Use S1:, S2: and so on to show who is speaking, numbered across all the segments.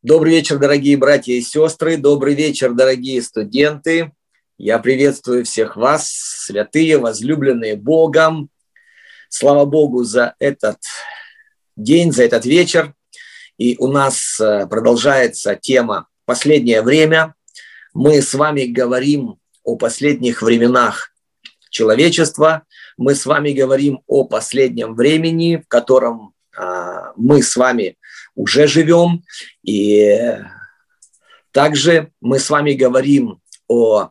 S1: Добрый вечер, дорогие братья и сестры. Добрый вечер, дорогие студенты. Я приветствую всех вас, святые, возлюбленные Богом. Слава Богу за этот день, за этот вечер. И у нас продолжается тема «Последнее время». Мы с вами говорим о последних временах человечества. Мы с вами говорим о последнем времени, в котором мы с вами уже живем. И также мы с вами говорим о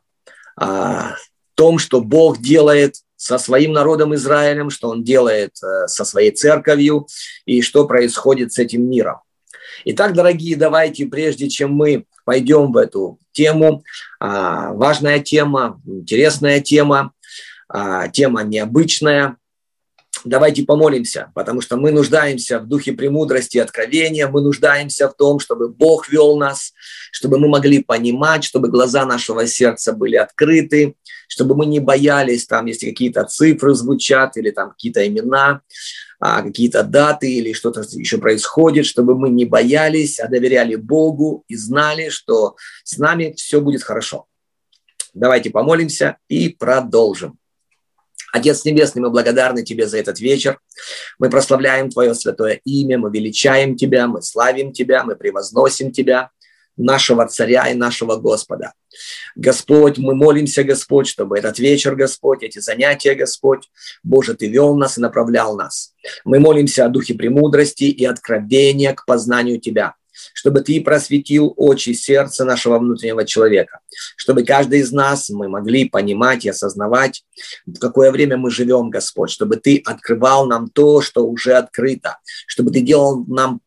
S1: том, что Бог делает со своим народом Израилем, что Он делает со своей церковью и что происходит с этим миром. Итак, дорогие, давайте, прежде чем мы пойдем в эту тему, важная тема, интересная тема, тема необычная, давайте помолимся, потому что мы нуждаемся в духе премудрости и откровения, мы нуждаемся в том, чтобы Бог вел нас, чтобы мы могли понимать, чтобы глаза нашего сердца были открыты, чтобы мы не боялись, там, если какие-то цифры звучат или там какие-то имена, какие-то даты или что-то еще происходит, чтобы мы не боялись, а доверяли Богу и знали, что с нами все будет хорошо. Давайте помолимся и продолжим. Отец Небесный, мы благодарны Тебе за этот вечер. Мы прославляем Твое святое имя, мы величаем Тебя, мы славим Тебя, мы превозносим Тебя, нашего Царя и нашего Господа. Господь, мы молимся, Господь, чтобы этот вечер, Господь, эти занятия, Господь, Боже, Ты вел нас и направлял нас. Мы молимся о духе премудрости и откровения к познанию Тебя, чтобы Ты просветил очи сердца нашего внутреннего человека, чтобы каждый из нас мы могли понимать и осознавать, в какое время мы живем, Господь, чтобы Ты открывал нам то, что уже открыто, чтобы Ты делал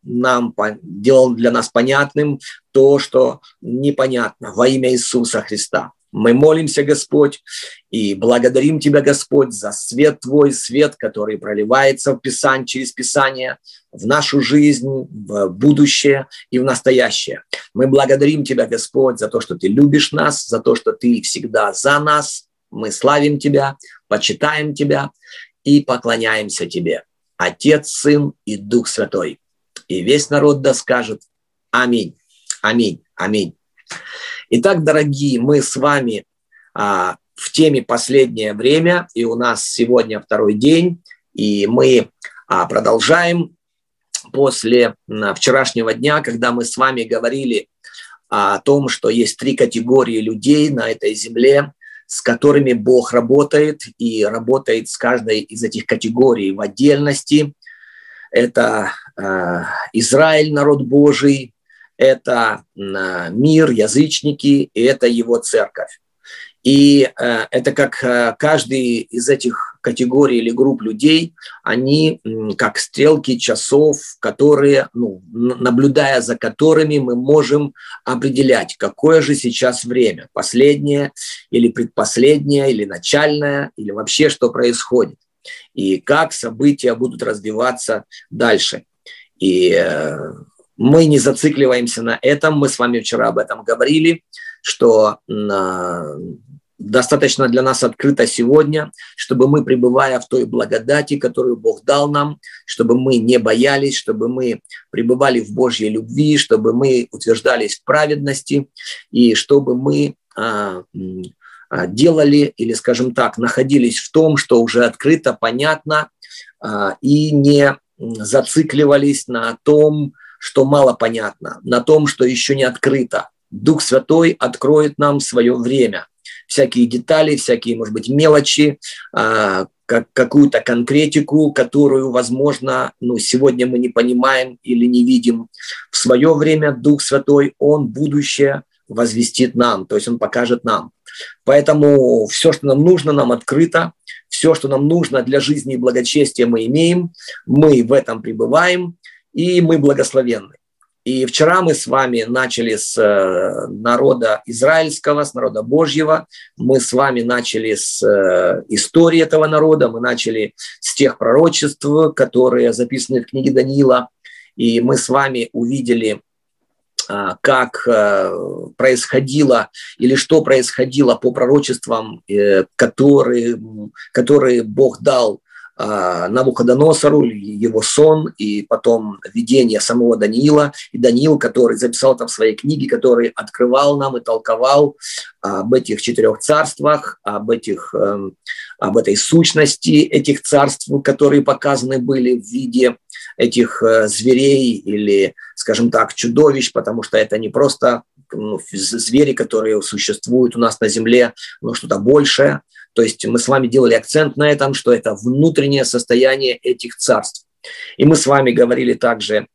S1: делал для нас понятным то, что непонятно, во имя Иисуса Христа. Мы молимся, Господь, и благодарим Тебя, Господь, за свет Твой, свет, который проливается в Писание, через Писание, в нашу жизнь, в будущее и в настоящее. Мы благодарим Тебя, Господь, за то, что Ты любишь нас, за то, что Ты всегда за нас. Мы славим Тебя, почитаем Тебя и поклоняемся Тебе. Отец, Сын и Дух Святой. И весь народ да скажет аминь, аминь, аминь. Итак, дорогие, мы с вами в теме «Последнее время», и у нас сегодня второй день, и мы продолжаем после вчерашнего дня, когда мы с вами говорили о том, что есть три категории людей на этой земле, с которыми Бог работает, и работает с каждой из этих категорий в отдельности. Это Израиль, народ Божий, это мир, язычники, и это его церковь. И это как каждый из этих категорий или групп людей, они как стрелки часов, которые, наблюдая за которыми мы можем определять, какое же сейчас время, последнее или предпоследнее, или начальное, или вообще что происходит, и как события будут развиваться дальше. И мы не зацикливаемся на этом. Мы с вами вчера об этом говорили, что достаточно для нас открыто сегодня, чтобы мы, пребывая в той благодати, которую Бог дал нам, чтобы мы не боялись, чтобы мы пребывали в Божьей любви, чтобы мы утверждались в праведности и чтобы мы делали или, скажем так, находились в том, что уже открыто, понятно, и не зацикливались на том, что мало понятно, на том, что еще не открыто. Дух Святой откроет нам свое время. Всякие детали, всякие, может быть, мелочи, какую-то конкретику, которую, возможно, сегодня мы не понимаем или не видим. В свое время Дух Святой, Он будущее возвестит нам, то есть Он покажет нам. Поэтому все, что нам нужно, нам открыто. Все, что нам нужно для жизни и благочестия, мы имеем. Мы в этом пребываем. И мы благословенны. И вчера мы с вами начали с народа израильского, с народа Божьего. Мы с вами начали с истории этого народа. Мы начали с тех пророчеств, которые записаны в книге Даниила. И мы с вами увидели, как происходило или что происходило по пророчествам, которые Бог дал Навуходоносору, его сон, и потом видение самого Даниила. И Даниил, который записал там в своей книге, который открывал нам и толковал об этих 4 царствах, об этой сущности этих царств, которые показаны были в виде этих зверей или, скажем так, чудовищ, потому что это не просто звери, которые существуют у нас на земле, но что-то большее. То есть мы с вами делали акцент на этом, что это внутреннее состояние этих царств. И мы с вами говорили также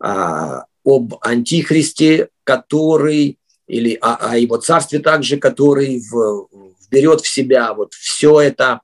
S1: об Антихристе, который, или о его царстве также, который берет в себя вот все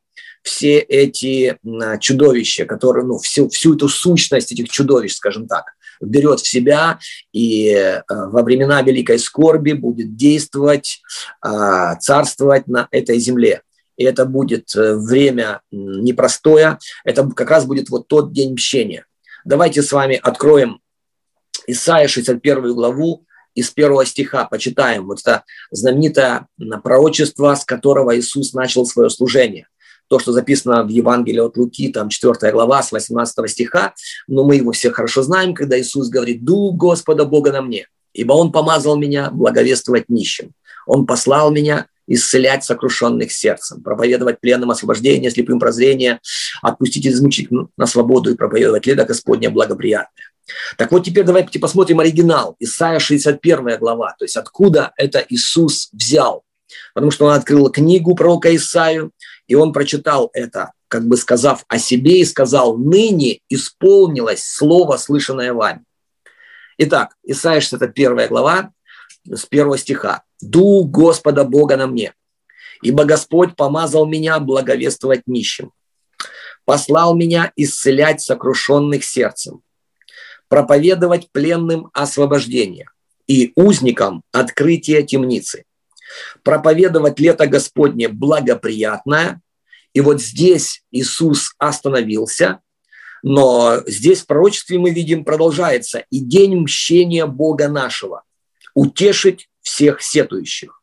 S1: эти чудовища, которые, всю эту сущность этих чудовищ, скажем так, берет в себя и во времена великой скорби будет действовать, царствовать на этой земле. И это будет время непростое, это как раз будет вот тот день мщения. Давайте с вами откроем Исайя 61 главу, из 1 стиха почитаем вот это знаменитое пророчество, с которого Иисус начал свое служение. То, что записано в Евангелии от Луки, там 4 глава, с 18 стиха, но мы его все хорошо знаем, когда Иисус говорит: «Дух Господа Бога на мне, ибо Он помазал меня благовествовать нищим. Он послал меня исцелять сокрушенных сердцем, проповедовать пленным освобождение, слепым прозрение, отпустить измученных на свободу и проповедовать лето Господне благоприятное». Так вот, теперь давайте посмотрим оригинал. Исайя 61 глава, то есть откуда это Иисус взял. Потому что он открыл книгу пророка Исаию, и он прочитал это, как бы сказав о себе, и сказал: «Ныне исполнилось слово, слышанное вами». Итак, Исайя 61 глава, с 1 стиха. «Дух Господа Бога на мне, ибо Господь помазал меня благовествовать нищим, послал меня исцелять сокрушенных сердцем, проповедовать пленным освобождение и узникам открытие темницы, проповедовать лето Господне благоприятное». И вот здесь Иисус остановился, но здесь в пророчестве мы видим, продолжается: «И день мщения Бога нашего, утешить всех сетующих».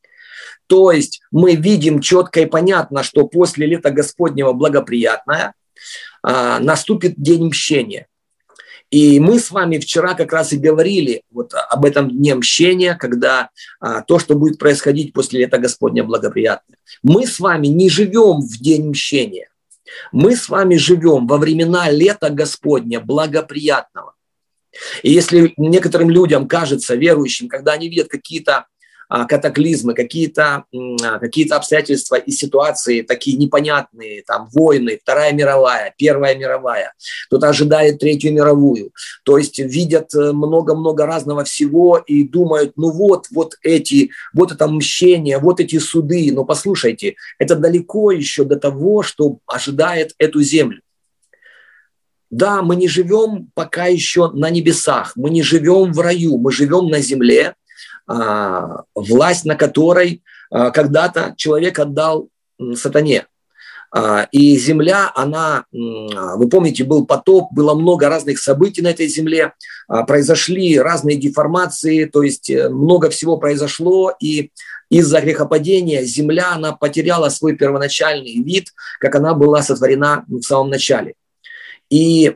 S1: То есть мы видим четко и понятно, что после лета Господнего благоприятное наступит день мщения. И мы с вами вчера как раз и говорили вот об этом дне мщения, когда то, что будет происходить после лета Господня благоприятное. Мы с вами не живем в день мщения. Мы с вами живем во времена лета Господня благоприятного. И если некоторым людям кажется, верующим, когда они видят какие-то катаклизмы, какие-то обстоятельства и ситуации такие непонятные, там войны, Вторая мировая, Первая мировая, кто-то ожидает Третью мировую, то есть видят много-много разного всего и думают: вот это мщение, вот эти суды. Но послушайте, это далеко еще до того, что ожидает эту землю. Да, мы не живем пока еще на небесах, мы не живем в раю, мы живем на земле, власть на которой когда-то человек отдал сатане. И земля, она, вы помните, был потоп, было много разных событий на этой земле, произошли разные деформации, то есть много всего произошло, и из-за грехопадения земля, она потеряла свой первоначальный вид, как она была сотворена в самом начале. И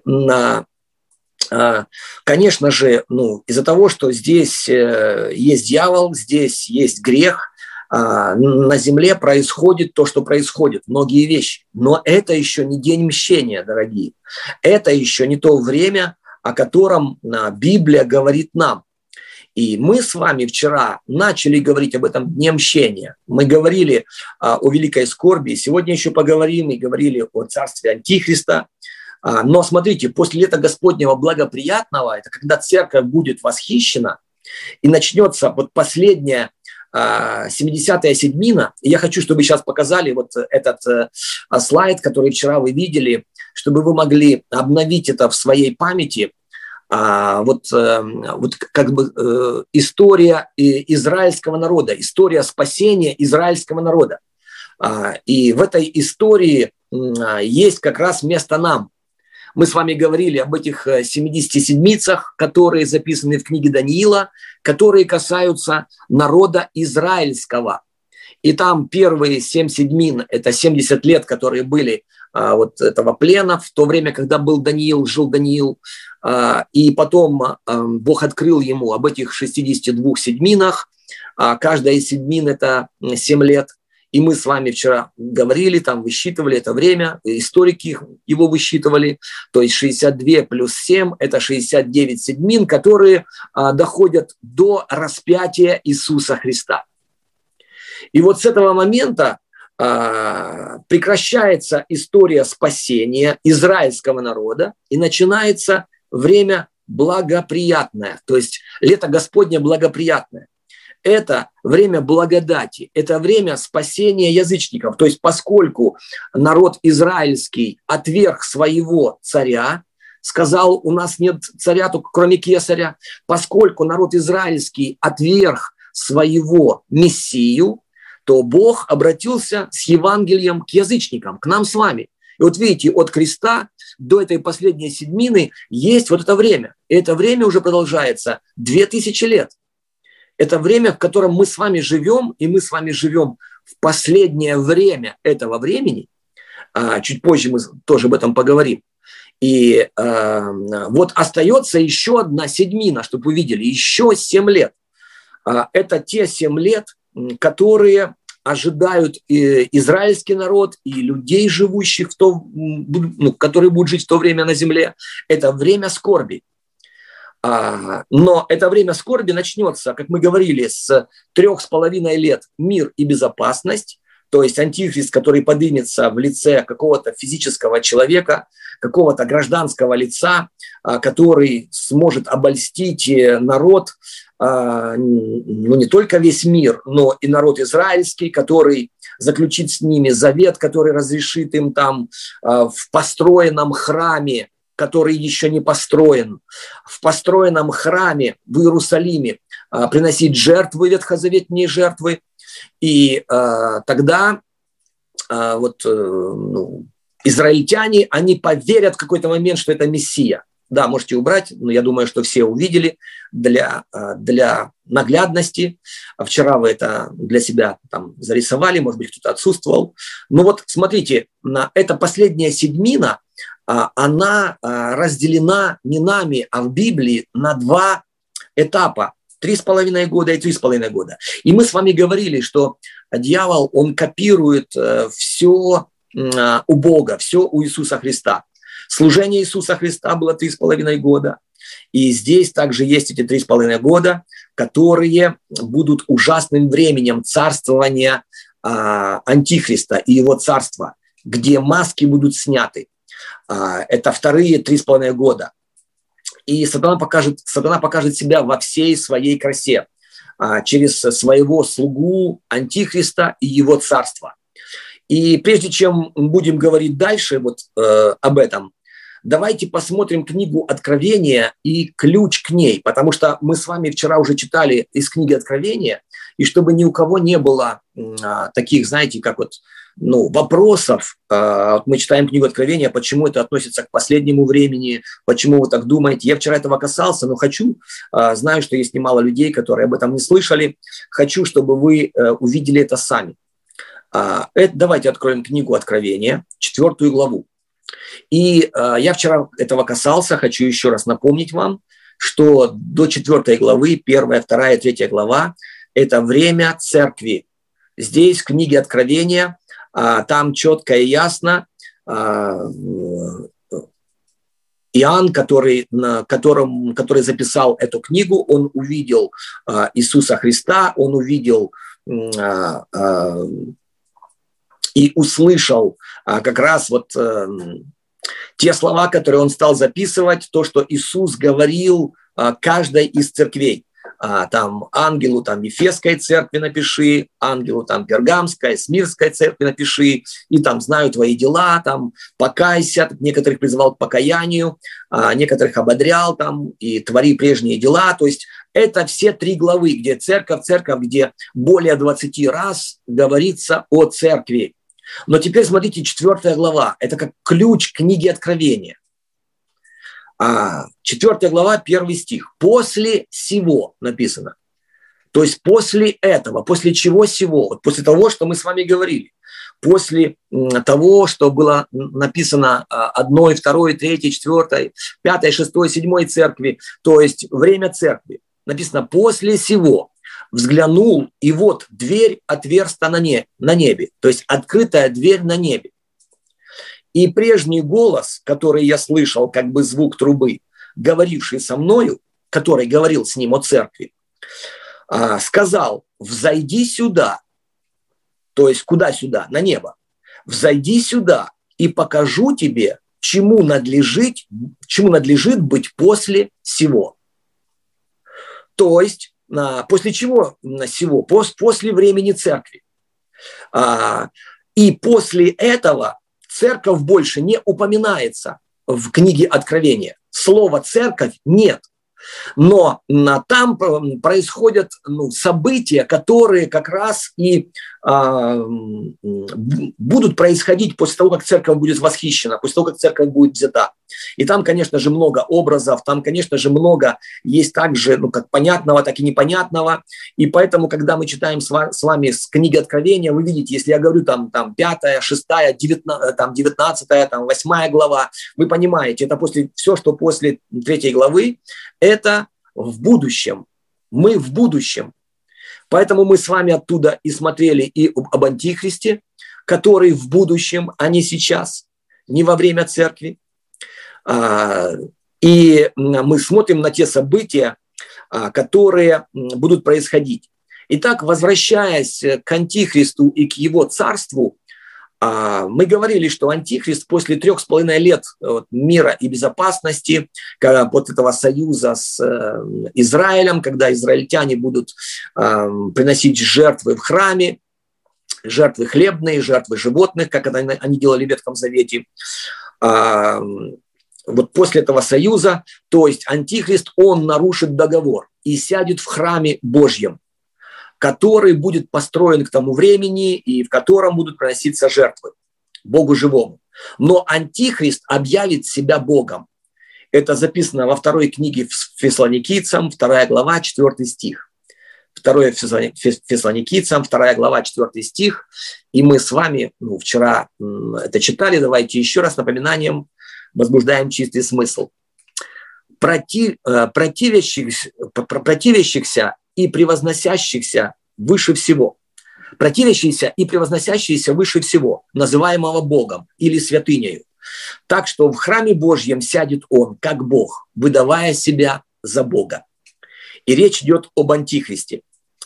S1: конечно же, из-за того, что здесь есть дьявол, здесь есть грех, на земле происходит то, что происходит, многие вещи. Но это еще не день мщения, дорогие. Это еще не то время, о котором Библия говорит нам. И мы с вами вчера начали говорить об этом дне мщения. Мы говорили о великой скорби, сегодня еще поговорим, и говорили о царстве Антихриста. Но смотрите, после лета Господнего благоприятного, это когда церковь будет восхищена, и начнется вот последняя 70-я седьмина. И я хочу, чтобы сейчас показали вот этот слайд, который вчера вы видели, чтобы вы могли обновить это в своей памяти. История израильского народа, история спасения израильского народа. И в этой истории есть как раз место нам. Мы с вами говорили об этих 70 седмицах, которые записаны в книге Даниила, которые касаются народа израильского. И там первые 7 седмин – это 70 лет, которые были вот этого плена, в то время, когда был Даниил, жил Даниил, и потом Бог открыл ему об этих 62 седьминах. Каждая из седьмин – это 7 лет. И мы с вами вчера говорили, там высчитывали это время, историки его высчитывали, то есть 62 плюс 7 – это 69 седьмин, которые доходят до распятия Иисуса Христа. И вот с этого момента прекращается история спасения израильского народа и начинается время благоприятное, то есть лето Господне благоприятное. Это время благодати, это время спасения язычников. То есть поскольку народ израильский отверг своего царя, сказал, у нас нет царя, только кроме кесаря, поскольку народ израильский отверг своего мессию, то Бог обратился с Евангелием к язычникам, к нам с вами. И вот видите, от креста до этой последней седьмины есть вот это время. И это время уже продолжается 2000 лет. Это время, в котором мы с вами живем, и мы с вами живем в последнее время этого времени. Чуть позже мы тоже об этом поговорим. И вот остается еще одна седьмина, чтобы вы видели, еще 7 лет. Это те 7 лет, которые ожидают и израильский народ, и людей, живущих которые будут жить в то время на земле. Это время скорби. Но это время скорби начнется, как мы говорили, с 3,5 лет мир и безопасность, то есть антихрист, который поднимется в лице какого-то физического человека, какого-то гражданского лица, который сможет обольстить народ, не только весь мир, но и народ израильский, который заключит с ними завет, который разрешит им там в построенном храме, который еще не построен, в построенном храме в Иерусалиме приносить жертвы, ветхозаветные жертвы. И тогда израильтяне, они поверят в какой-то момент, что это Мессия. Да, можете убрать, но я думаю, что все увидели для наглядности. Вчера вы это для себя там зарисовали, может быть, кто-то отсутствовал. Но вот смотрите, эта последняя седьмина, она разделена не нами, а в Библии на 2 этапа. 3,5 года и 3,5 года. И мы с вами говорили, что дьявол, он копирует все у Бога, все у Иисуса Христа. Служение Иисуса Христа было 3,5 года. И здесь также есть эти 3,5 года, которые будут ужасным временем царствования Антихриста и его царства, где маски будут сняты. Это вторые 3,5 года. И сатана покажет себя во всей своей красе через своего слугу Антихриста и его царство. И прежде чем будем говорить дальше об этом, давайте посмотрим книгу Откровения и ключ к ней, потому что мы с вами вчера уже читали из книги Откровения, и чтобы ни у кого не было таких, знаете, как вопросов. Мы читаем книгу Откровения, почему это относится к последнему времени, почему вы так думаете. Я вчера этого касался, но знаю, что есть немало людей, которые об этом не слышали. Хочу, чтобы вы увидели это сами. Давайте откроем книгу Откровения, 4 главу. И я вчера этого касался, хочу еще раз напомнить вам, что до 4 главы, 1, 2, 3 глава – это время церкви. Здесь в книге Откровения там четко и ясно Иоанн, который записал эту книгу, он увидел Иисуса Христа, он увидел и услышал как раз те слова, которые он стал записывать, то, что Иисус говорил каждой из церквей. Там ангелу Ефесской церкви напиши, ангелу Пергамской, Смирской церкви напиши, и там знаю твои дела, там покайся, некоторых призывал к покаянию, некоторых ободрял там и твори прежние дела. То есть это все 3 главы, где церковь, где более 20 раз говорится о церкви. Но теперь смотрите, 4 глава, это как ключ книги Откровения. 4 глава, 1 стих. «После сего» написано. То есть после этого, после чего сего, после того, что мы с вами говорили. после того, что было написано одной, второй, третьей, четвертой, пятой, шестой, седьмой церкви, то есть время церкви. Написано «после сего взглянул, и вот дверь отверста на небе», то есть открытая дверь на небе. И прежний голос, который я слышал, как бы звук трубы, говоривший со мною, который говорил с ним о церкви, сказал: «Взойди сюда», то есть куда сюда? На небо. «Взойди сюда и покажу тебе, чему надлежит быть после сего». То есть после чего сего? После времени церкви. И после этого церковь больше не упоминается в книге Откровения. Слова «церковь» нет. Но там происходят события, которые как раз и будут происходить после того, как церковь будет восхищена, после того, как церковь будет взята. И там, конечно же, много образов, там, конечно же, много есть также, как понятного, так и непонятного. И поэтому, когда мы читаем с вами с книги Откровения, вы видите, если я говорю там 5, 6, 19, 8 глава, вы понимаете, это все, что после 3 главы, это в будущем. Мы в будущем. Поэтому мы с вами оттуда и смотрели и об Антихристе, который в будущем, а не сейчас, не во время церкви. И мы смотрим на те события, которые будут происходить. Итак, возвращаясь к Антихристу и к его царству, мы говорили, что Антихрист после 3,5 лет мира и безопасности, вот этого союза с Израилем, когда израильтяне будут приносить жертвы в храме, жертвы хлебные, жертвы животных, как это они делали в Ветхом Завете, вот после этого союза, то есть Антихрист, он нарушит договор и сядет в храме Божьем, который будет построен к тому времени и в котором будут приноситься жертвы Богу живому. Но Антихрист объявит себя Богом. Это записано во 2 книге Фессалоникийцам, 2 глава, 4 стих. 2 Фессалоникийцам, 2 глава, 4 стих. И мы с вами вчера это читали. Давайте еще раз напоминанием возбуждаем чистый смысл. Противящихся и превозносящихся выше всего. Противящийся и превозносящийся выше всего, называемого Богом или святынею. Так что в храме Божьем сядет он, как Бог, выдавая себя за Бога. И речь идет об Антихристе.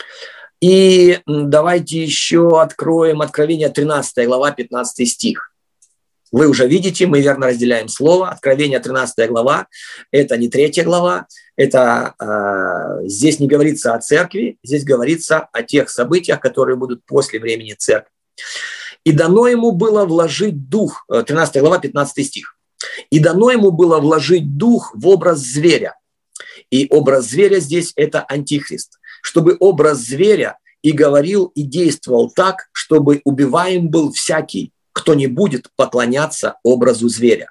S1: И давайте еще откроем Откровение 13 глава, 15 стих. Вы уже видите, мы верно разделяем слово. Откровение 13 глава, это не 3 глава, это здесь не говорится о церкви, здесь говорится о тех событиях, которые будут после времени церкви. «И дано ему было вложить дух», 13 глава, 15 стих. «И дано ему было вложить дух в образ зверя». И образ зверя здесь – это Антихрист. Чтобы образ зверя и говорил, и действовал так, чтобы убиваем был всякий, кто не будет поклоняться образу зверя.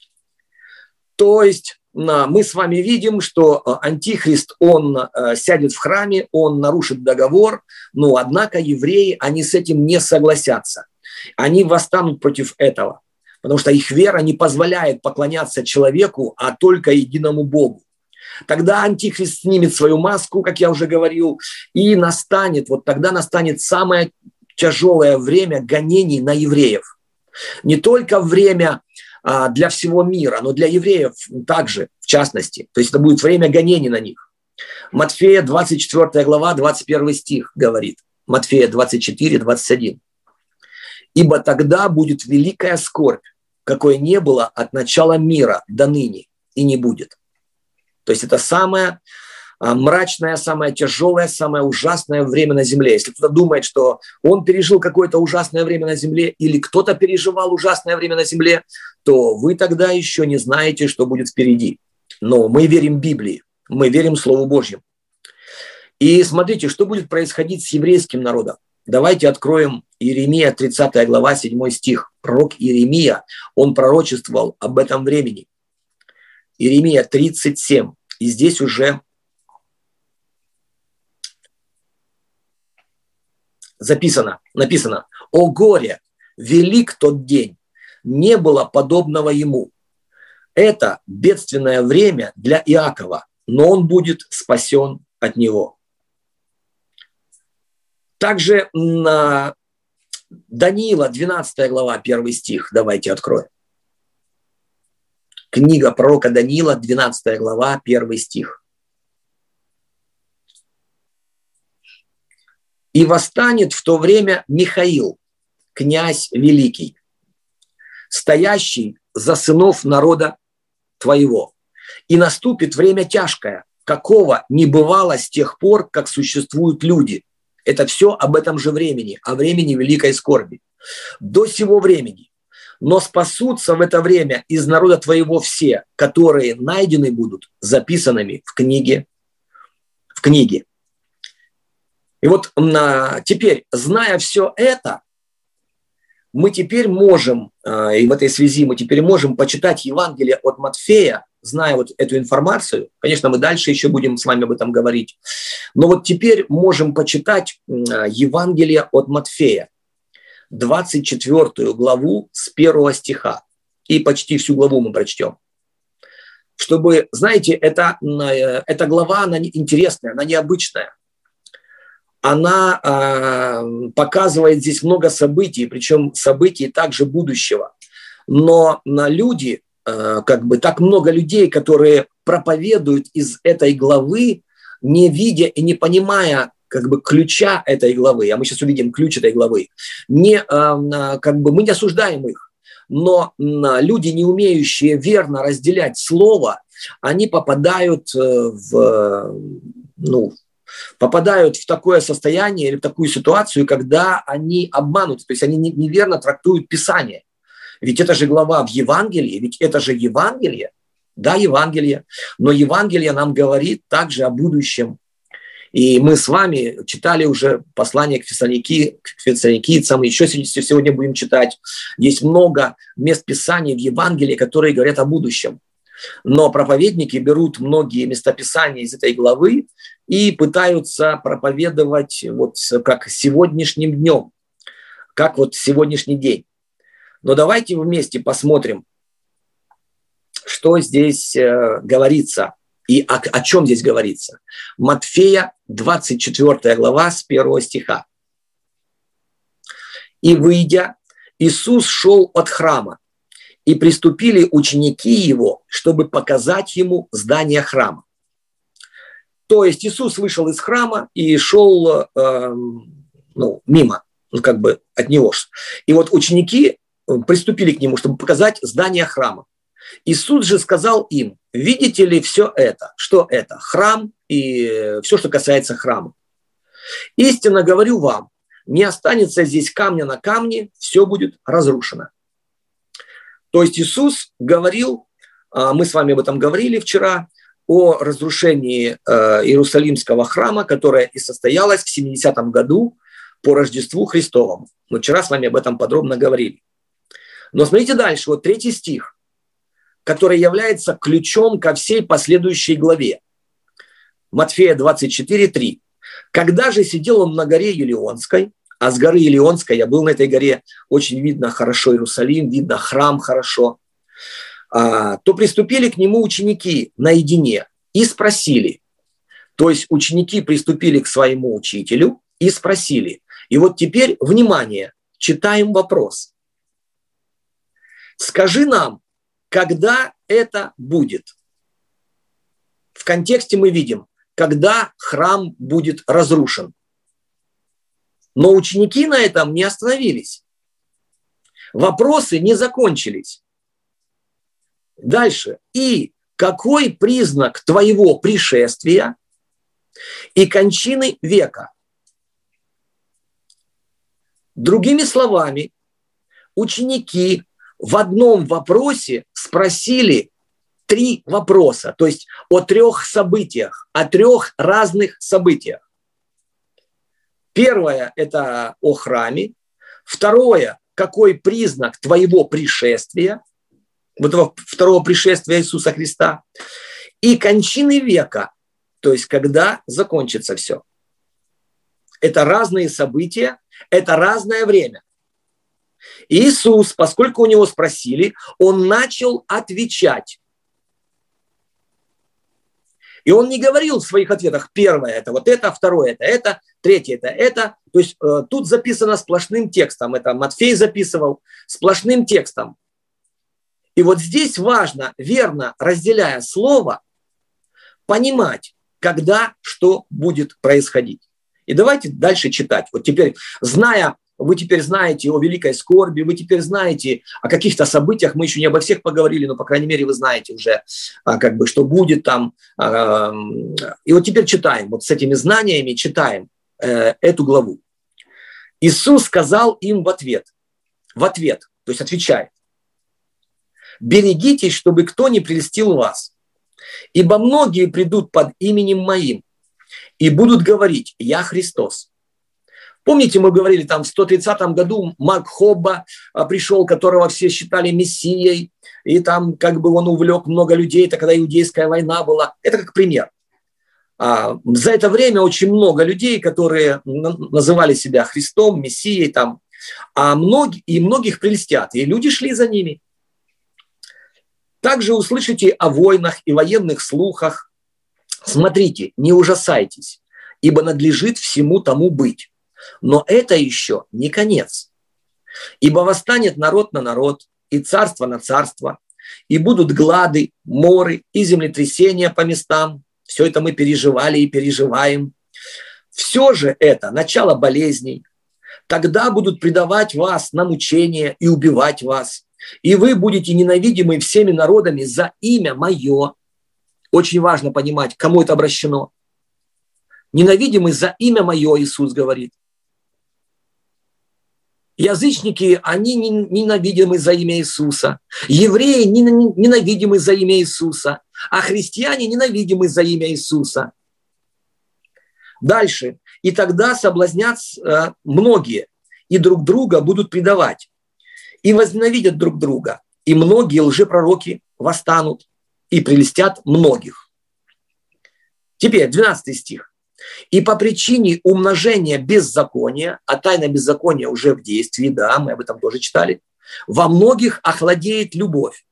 S1: То есть мы с вами видим, что Антихрист, он сядет в храме, он нарушит договор, но однако евреи, они с этим не согласятся. Они восстанут против этого, потому что их вера не позволяет поклоняться человеку, а только единому Богу. Тогда Антихрист снимет свою маску, как я уже говорил, и тогда настанет самое тяжелое время гонений на евреев. Не только время для всего мира, но для евреев также, в частности. То есть это будет время гонений на них. Матфея 24 глава, 21 стих говорит. Матфея 24, 21. «Ибо тогда будет великая скорбь, какой не было от начала мира до ныне, и не будет». То есть это самое мрачное, самое тяжелое, самое ужасное время на земле. Если кто-то думает, что он пережил какое-то ужасное время на земле или кто-то переживал ужасное время на земле, то вы тогда еще не знаете, что будет впереди. Но мы верим Библии, мы верим Слову Божьему. И смотрите, что будет происходить с еврейским народом. Давайте откроем Иеремия 30 глава, 7 стих. Пророк Иеремия, он пророчествовал об этом времени. Иеремия 37. И здесь уже написано: «О горе, велик тот день, не было подобного ему. Это бедственное время для Иакова, но он будет спасен от него. Также на Даниила, 12 глава, 1 стих, давайте откроем. Книга пророка Даниила, 12 глава, 1 стих. «И восстанет в то время Михаил, князь великий, стоящий за сынов народа твоего. И наступит время тяжкое, какого не бывало с тех пор, как существуют люди». Это все об этом же времени, о времени великой скорби. «До сего времени. Но спасутся в это время из народа твоего все, которые найдены будут записанными в книге». И вот теперь, зная все это, мы теперь можем, и в этой связи мы теперь можем почитать Евангелие от Матфея, зная вот эту информацию. Конечно, мы дальше еще будем с вами об этом говорить. Но вот теперь можем почитать Евангелие от Матфея, 24 главу с 1 стиха. И почти всю главу мы прочтем. Чтобы, знаете, эта глава, она интересная, она необычная. Она показывает здесь много событий, причем событий также будущего. Но люди, так много людей, которые проповедуют из этой главы, не видя и не понимая ключа этой главы, а мы сейчас увидим ключ этой главы, мы не осуждаем их, но люди, не умеющие верно разделять слово, они попадают в такое состояние или в такую ситуацию, когда они обмануты, то есть они неверно трактуют Писание. Ведь это же глава в Евангелии, ведь это же Евангелие, да, Евангелие, но Евангелие нам говорит также о будущем. И мы с вами читали уже послание к фессалоникийцам, еще сегодня будем читать. Есть много мест Писания в Евангелии, которые говорят о будущем. Но проповедники берут многие местописания из этой главы и пытаются проповедовать как сегодняшним днем, как сегодняшний день. Но давайте вместе посмотрим, что здесь говорится и о чем здесь говорится. Матфея, 24 глава, с 1 стиха. «И, выйдя, Иисус шел от храма, и приступили ученики его, чтобы показать ему здание храма». То есть Иисус вышел из храма и шел мимо, от него. И вот ученики приступили к нему, чтобы показать здание храма. Иисус же сказал им: видите ли все это? Что это? Храм и все, что касается храма. Истинно говорю вам, не останется здесь камня на камне, все будет разрушено. То есть Иисус говорил, мы с вами об этом говорили вчера, о разрушении Иерусалимского храма, которое и состоялось в 70-м году по Рождеству Христовому. Мы вчера с вами об этом подробно говорили. Но смотрите дальше, 3 стих, который является ключом ко всей последующей главе. Матфея 24:3. «Когда же сидел он на горе Елеонской», а с горы Елеонской, я был на этой горе, очень видно хорошо Иерусалим, видно храм хорошо, то приступили к нему ученики наедине и спросили. То есть ученики приступили к своему учителю и спросили. И вот теперь, внимание, читаем вопрос. «Скажи нам, когда это будет?» В контексте мы видим, когда храм будет разрушен. Но ученики на этом не остановились. Вопросы не закончились. Дальше. «И какой признак твоего пришествия и кончины века?» Другими словами, ученики в одном вопросе спросили 3 вопроса, то есть о 3 событиях, о 3 разных событиях. Первое – это о храме. Второе – какой признак твоего пришествия, этого второго пришествия Иисуса Христа, и кончины века, то есть когда закончится все. Это разные события, это разное время. И Иисус, поскольку у него спросили, он начал отвечать. И он не говорил в своих ответах: первое это вот это, второе это, третье это. То есть тут записано сплошным текстом. Это Матфей записывал сплошным текстом. И вот здесь важно, верно разделяя слово, понимать, когда что будет происходить. И давайте дальше читать. Вот теперь, вы теперь знаете о великой скорби, вы теперь знаете о каких-то событиях, мы еще не обо всех поговорили, но, по крайней мере, вы знаете уже, что будет там. И вот теперь читаем, вот с этими знаниями читаем эту главу. Иисус сказал им в ответ, то есть отвечает: «Берегитесь, чтобы кто не прельстил вас, ибо многие придут под именем Моим и будут говорить: Я Христос». Помните, мы говорили, там в 130-м году Марк Хобба пришел, которого все считали мессией, и там он увлек много людей, это когда Иудейская война была. Это как пример. За это время очень много людей, которые называли себя Христом, мессией, многих прельстят, и люди шли за ними. Также услышите о войнах и военных слухах. Смотрите, не ужасайтесь, ибо надлежит всему тому быть. Но это еще не конец. Ибо восстанет народ на народ, и царство на царство, и будут глады, моры и землетрясения по местам. Все это мы переживали и переживаем. Все же это начало болезней. Тогда будут предавать вас на мучение и убивать вас. И вы будете ненавидимы всеми народами за имя Мое. Очень важно понимать, к кому это обращено. Ненавидимы за имя Мое, Иисус говорит. Язычники, они ненавидимы за имя Иисуса. Евреи ненавидимы за имя Иисуса. А христиане ненавидимы за имя Иисуса. Дальше. И тогда соблазнятся многие, и друг друга будут предавать, и возненавидят друг друга. И многие лжепророки восстанут и прельстят многих. Теперь 12 стих. И по причине умножения беззакония, а тайна беззакония уже в действии, да, мы об этом тоже читали, во многих охладеет любовь.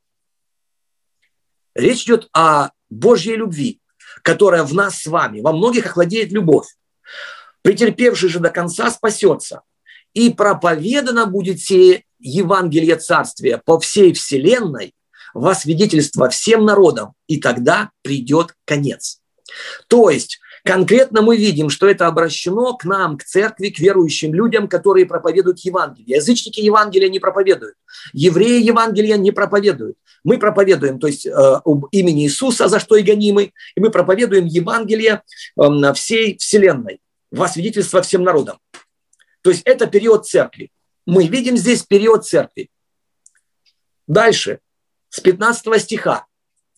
S1: Речь идет о Божьей любви, которая в нас с вами. Во многих охладеет любовь. Претерпевший же до конца спасется. И проповедано будет сие Евангелие Царствия по всей вселенной во свидетельство всем народам, и тогда придет конец. То есть конкретно мы видим, что это обращено к нам, к церкви, к верующим людям, которые проповедуют Евангелие. Язычники Евангелия не проповедуют. Евреи Евангелия не проповедуют. Мы проповедуем, то есть об имени Иисуса, за что и гонимы, и мы проповедуем Евангелие всей вселенной, во свидетельство всем народам. То есть это период церкви. Мы видим здесь период церкви. Дальше, с 15 стиха.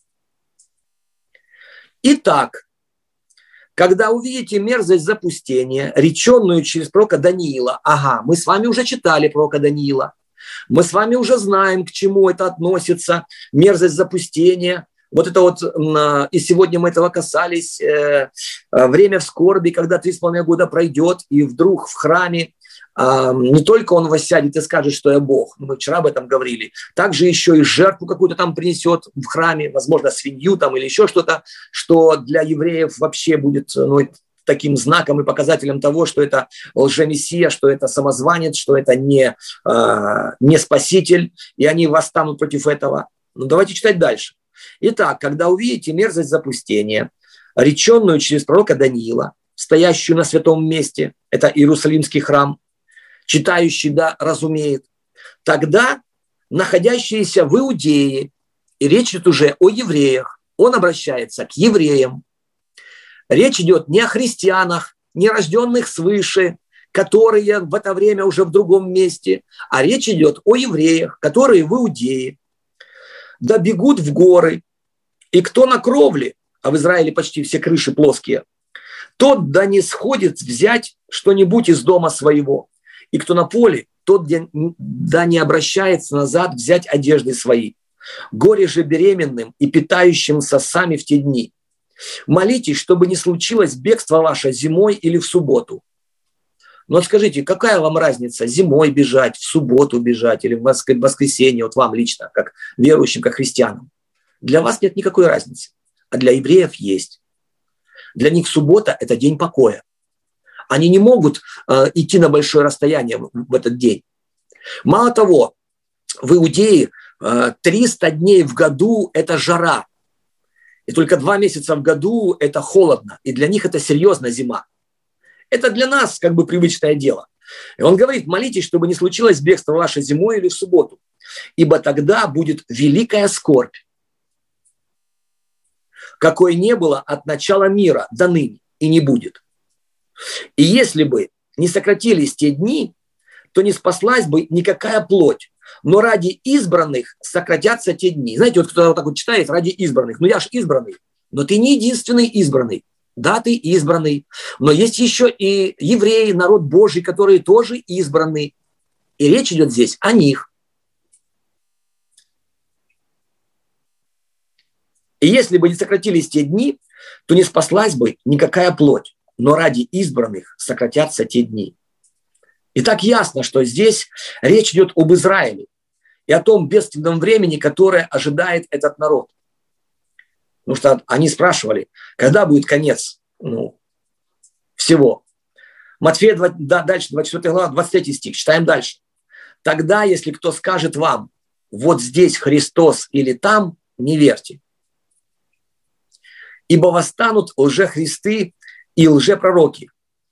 S1: Итак, когда увидите мерзость запустения, реченную через пророка Даниила, мы с вами уже читали пророка Даниила, мы с вами уже знаем, к чему это относится, мерзость запустения, вот это вот, и сегодня мы этого касались, время в скорби, когда 3,5 года пройдет, и вдруг в храме не только он воссядет и скажет, что я Бог, мы вчера об этом говорили, также еще и жертву какую-то там принесет в храме, возможно, свинью там или еще что-то, что для евреев вообще будет таким знаком и показателем того, что это лжемессия, что это самозванец, что это не спаситель, и они восстанут против этого. Ну, давайте читать дальше. Итак, когда увидите мерзость запустения, реченную через пророка Даниила, стоящую на святом месте, это Иерусалимский храм, читающий, да, разумеет, тогда находящиеся в Иудее, и речь идет уже о евреях, он обращается к евреям. Речь идет не о христианах, не рожденных свыше, которые в это время уже в другом месте, а речь идет о евреях, которые в Иудее, да бегут в горы, и кто на кровле, а в Израиле почти все крыши плоские, тот да не сходит взять что-нибудь из дома своего, и кто на поле, тот да не обращается назад взять одежды свои. Горе же беременным и питающимся сами в те дни. Молитесь, чтобы не случилось бегство ваше зимой или в субботу. Но скажите, какая вам разница зимой бежать, в субботу бежать или в воскресенье, вот вам лично, как верующим, как христианам? Для вас нет никакой разницы, а для евреев есть. Для них суббота – это день покоя. Они не могут идти на большое расстояние в этот день. Мало того, в Иудее 300 дней в году – это жара. И только 2 месяца в году – это холодно. И для них это серьезная зима. Это для нас как бы привычное дело. И он говорит, молитесь, чтобы не случилось бегство ваше зимой или в субботу, ибо тогда будет великая скорбь, какой не было от начала мира до ныне и не будет. И если бы не сократились те дни, то не спаслась бы никакая плоть. Но ради избранных сократятся те дни. Знаете, вот кто-то вот так вот читает, ради избранных. Ну я ж избранный. Но ты не единственный избранный. Да, ты избранный, но есть еще и евреи, народ Божий, которые тоже избраны. И речь идет здесь о них. И если бы не сократились те дни, то не спаслась бы никакая плоть, но ради избранных сократятся те дни. И так ясно, что здесь речь идет об Израиле и о том бедственном времени, которое ожидает этот народ. Потому что они спрашивали, когда будет конец всего. Матфея, дальше, 24 глава, 23 стих, читаем дальше. Тогда, если кто скажет вам, вот здесь Христос или там, не верьте. Ибо восстанут лжехристы и лжепророки,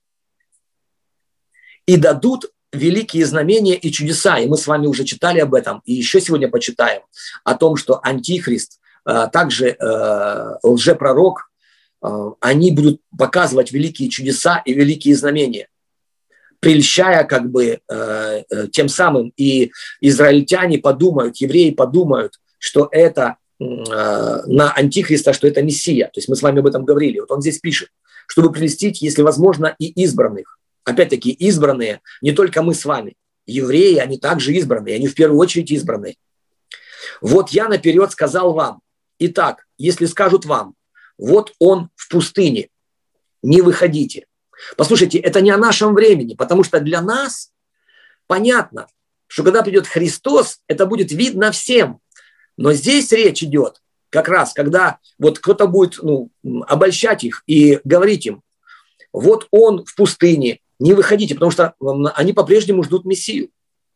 S1: и дадут великие знамения и чудеса. И мы с вами уже читали об этом, и еще сегодня почитаем о том, что антихрист, также лжепророк, они будут показывать великие чудеса и великие знамения, прельщая как бы тем самым и израильтяне подумают, евреи подумают, что это на антихриста, что это Мессия. То есть мы с вами об этом говорили. Вот он здесь пишет, чтобы прельстить, если возможно, и избранных. Опять-таки избранные, не только мы с вами. Евреи, они также избранные, они в первую очередь избранные. Вот я наперед сказал вам. Итак, если скажут вам, вот он в пустыне, не выходите. Послушайте, это не о нашем времени, потому что для нас понятно, что когда придет Христос, это будет видно всем. Но здесь речь идет как раз, когда вот кто-то будет обольщать их и говорить им, вот он в пустыне, не выходите, потому что они по-прежнему ждут Мессию.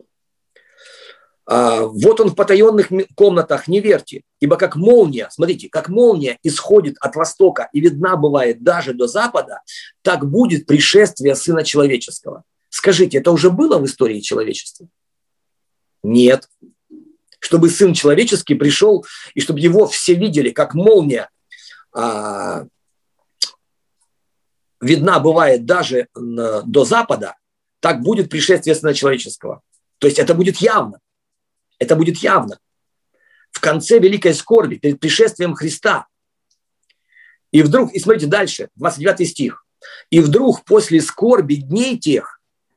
S1: Вот он в потаенных комнатах, не верьте, ибо как молния, смотрите, как молния исходит от востока и видна бывает даже до запада, так будет пришествие Сына Человеческого. Скажите, это уже было в истории человечества? Нет. Чтобы Сын Человеческий пришел, и чтобы его все видели, как молния видна бывает даже до запада, так будет пришествие Сына Человеческого. То есть это будет явно. Это будет явно. В конце великой скорби, перед пришествием Христа. И вдруг, и смотрите дальше, 29 стих. И вдруг после скорби дней тех,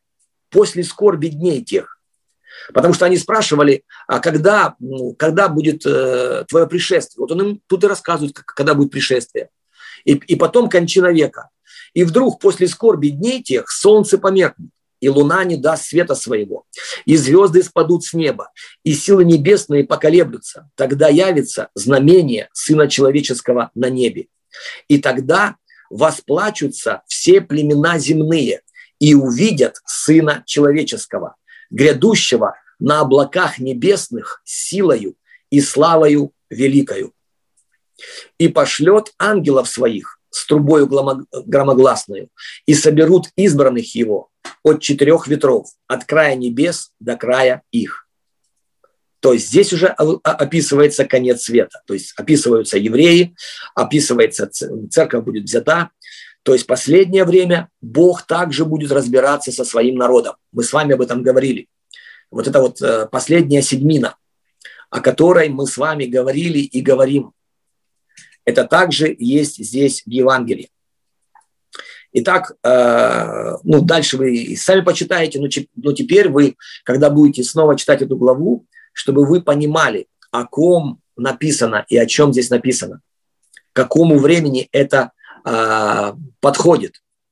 S1: потому что они спрашивали, а когда будет твое пришествие? Вот он им тут и рассказывает, когда будет пришествие. И потом кончина века. И вдруг после скорби дней тех солнце померкнет, и луна не даст света своего, и звезды спадут с неба, и силы небесные поколеблются. Тогда явится знамение Сына Человеческого на небе. И тогда восплачутся все племена земные и увидят Сына Человеческого, грядущего на облаках небесных силою и славою великою. И пошлет ангелов своих с трубою громогласною, и соберут избранных его от 4 ветров, от края небес до края их. То есть здесь уже описывается конец света. То есть описываются евреи, описывается церковь будет взята. То есть последнее время Бог также будет разбираться со своим народом. Мы с вами об этом говорили. Вот это вот последняя седьмина, о которой мы с вами говорили и говорим. Это также есть здесь в Евангелии. Итак, дальше вы сами почитаете, но теперь вы, когда будете снова читать эту главу, чтобы вы понимали, о ком написано и о чем здесь написано, к какому времени это подходит.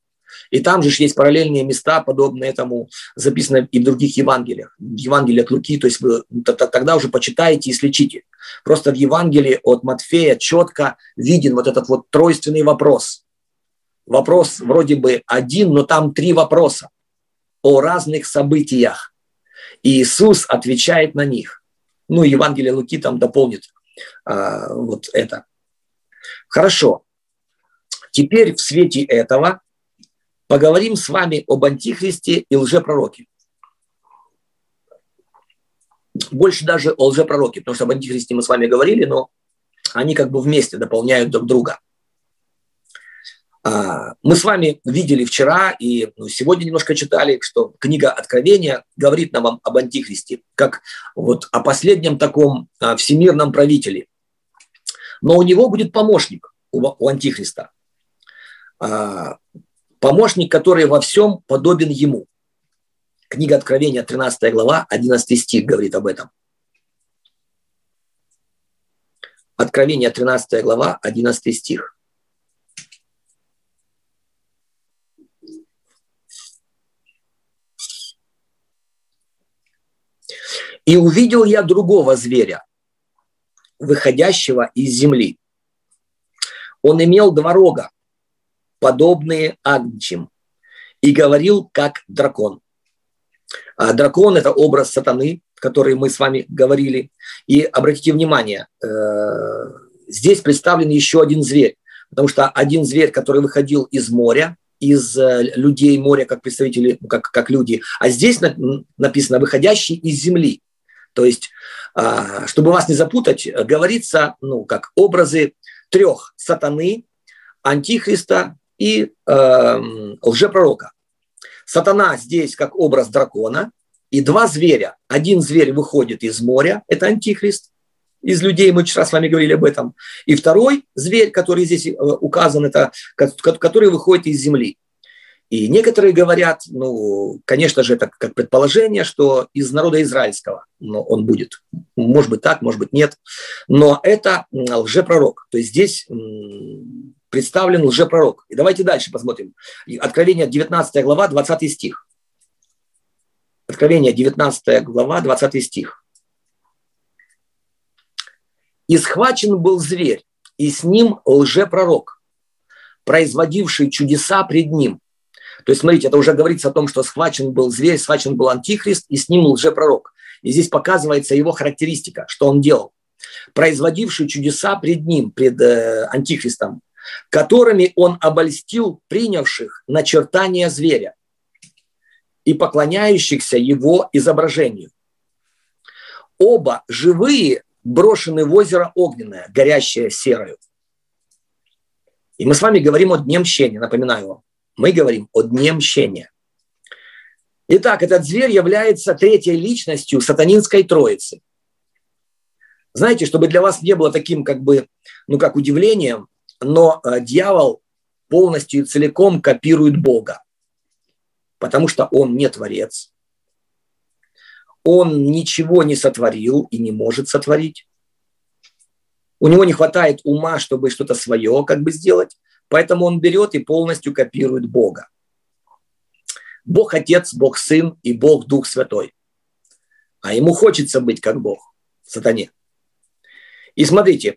S1: И там же есть параллельные места, подобные этому, записано и в других Евангелиях. В Евангелии от Луки, то есть вы тогда уже почитаете и сличите. Просто в Евангелии от Матфея четко виден вот этот вот тройственный вопрос. Вопрос вроде бы один, но там 3 вопроса о разных событиях. И Иисус отвечает на них. Ну, Евангелие Луки там дополнит вот это. Хорошо. Теперь в свете этого поговорим с вами об антихристе и лжепророке. Больше даже о лжепророке, потому что об антихристе мы с вами говорили, но они как бы вместе дополняют друг друга. Мы с вами видели вчера и сегодня немножко читали, что книга Откровения говорит нам об антихристе, как вот о последнем таком всемирном правителе. Но у него будет помощник, у антихриста. Помощник, который во всем подобен ему. Книга Откровения, 13 глава, 11 стих говорит об этом. Откровение, 13 глава, 11 стих. «И увидел я другого зверя, выходящего из земли. Он имел 2 рога, подобные агнчим, и говорил, как дракон». Дракон – это образ сатаны, который мы с вами говорили. И обратите внимание, здесь представлен еще один зверь, потому что один зверь, который выходил из моря, из людей моря, как представители, как люди, а здесь написано «выходящий из земли». То есть, чтобы вас не запутать, говорится, как образы 3 – сатаны, антихриста и лжепророка. Сатана здесь как образ дракона, и 2 зверя. Один зверь выходит из моря, это антихрист, из людей, мы вчера с вами говорили об этом. И второй зверь, который здесь указан, это который выходит из земли. И некоторые говорят, конечно же, это как предположение, что из народа израильского он будет. Может быть так, может быть нет. Но это лжепророк. То есть здесь представлен лжепророк. И давайте дальше посмотрим. Откровение 19 глава, 20 стих. Откровение 19 глава, 20 стих. «И схвачен был зверь, и с ним лжепророк, производивший чудеса пред ним». То есть, смотрите, это уже говорится о том, что схвачен был зверь, схвачен был антихрист, и с ним лжепророк. И здесь показывается его характеристика, что он делал. Производивший чудеса пред ним, пред антихристом, которыми он обольстил принявших начертания зверя и поклоняющихся его изображению. Оба живые брошены в озеро огненное, горящее серою. И мы с вами говорим о дне мщения, напоминаю вам. Мы говорим о дне мщения. Итак, этот зверь является 3-й личностью сатанинской троицы. Знаете, чтобы для вас не было таким как удивлением, но дьявол полностью и целиком копирует Бога, потому что он не творец. Он ничего не сотворил и не может сотворить. У него не хватает ума, чтобы что-то свое сделать. Поэтому он берет и полностью копирует Бога. Бог Отец, Бог Сын и Бог Дух Святой. А ему хочется быть как Бог, сатане. И смотрите,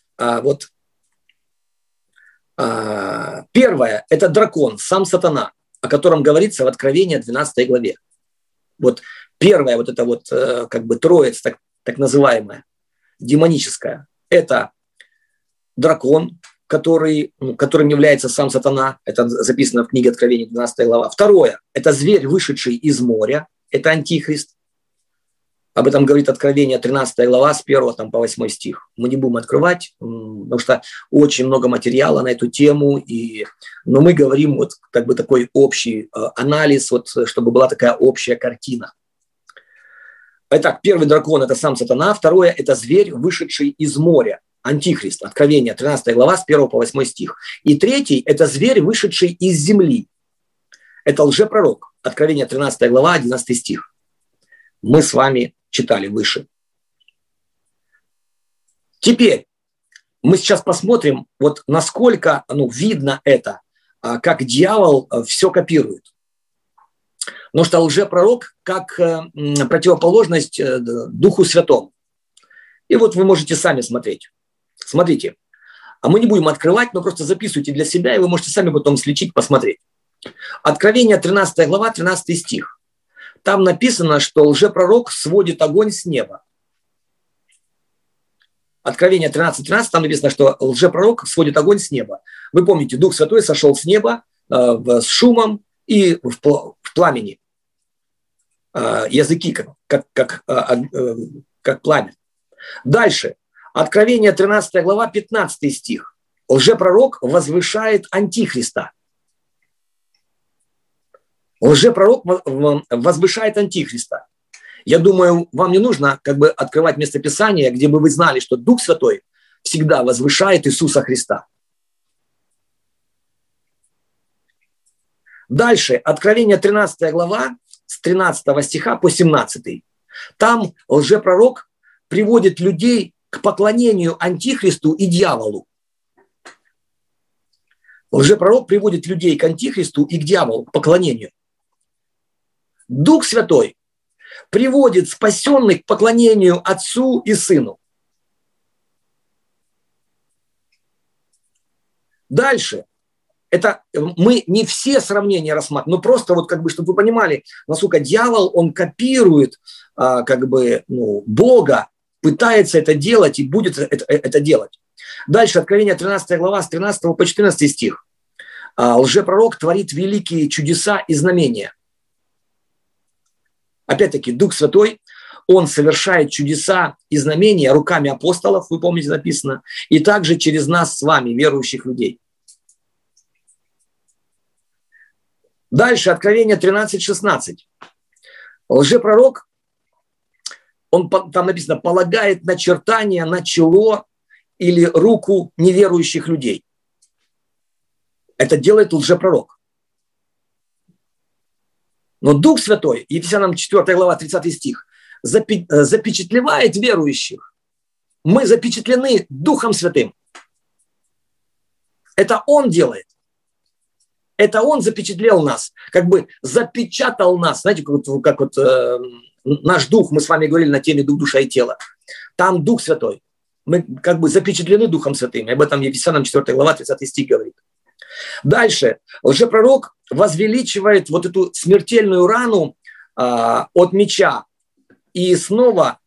S1: первое – это дракон, сам сатана, о котором говорится в Откровении 12 главе. Вот первая троица, так называемая, демоническая, это дракон, которым является сам сатана. Это записано в книге Откровения, 12 глава. Второе – это зверь, вышедший из моря. Это антихрист. Об этом говорит Откровение, 13 глава, с 1 по 8 стих. Мы не будем открывать, потому что очень много материала на эту тему. Но мы говорим такой общий анализ, чтобы была такая общая картина. Итак, первый дракон – это сам сатана. Второе – это зверь, вышедший из моря. Антихрист, Откровение, 13 глава, с 1 по 8 стих. И третий – это зверь, вышедший из земли. Это лжепророк, Откровение, 13 глава, 11 стих. Мы с вами читали выше. Теперь мы сейчас посмотрим, насколько видно это как дьявол все копирует. Потому что лжепророк как противоположность Духу Святому. И вот вы можете сами смотреть. Смотрите. А мы не будем открывать, но просто записывайте для себя, и вы можете сами потом сличить, посмотреть. Откровение 13 глава, 13 стих. Там написано, что лжепророк сводит огонь с неба. Откровение 13:13, там написано, что лжепророк сводит огонь с неба. Вы помните, Дух Святой сошел с неба с шумом и в пламени. Языки, как пламя. Дальше. Откровение 13 глава, 15 стих. Лжепророк возвышает антихриста. Лжепророк возвышает антихриста. Я думаю, вам не нужно открывать местописание, где бы вы знали, что Дух Святой всегда возвышает Иисуса Христа. Дальше, Откровение 13 глава, с 13 стиха по 17. Там лжепророк приводит людей к поклонению антихристу и дьяволу. Лжепророк приводит людей к антихристу и к дьяволу, к поклонению. Дух Святой приводит спасенных к поклонению Отцу и Сыну. Дальше. Это мы не все сравнения рассматриваем, но просто чтобы вы понимали, насколько дьявол, он копирует Бога, пытается это делать и будет это делать. Дальше, Откровение 13 глава, с 13 по 14 стих. Лжепророк творит великие чудеса и знамения. Опять-таки, Дух Святой, он совершает чудеса и знамения руками апостолов, вы помните, написано, и также через нас с вами, верующих людей. Дальше, Откровение 13:16. Лжепророк, там написано, полагает начертания на чело или руку неверующих людей. Это делает лжепророк. Но Дух Святой, Ефесянам 4 глава, 30 стих, запечатлевает верующих. Мы запечатлены Духом Святым. Это Он делает. Это Он запечатлел нас, запечатал нас. Знаете, наш дух, мы с вами говорили на теме дух, душа и тело. Там Дух Святой. Мы запечатлены Духом Святым. Об этом Ефесянам 4 глава, 30 стих говорит. Дальше. Лжепророк возвеличивает эту смертельную рану от меча. И снова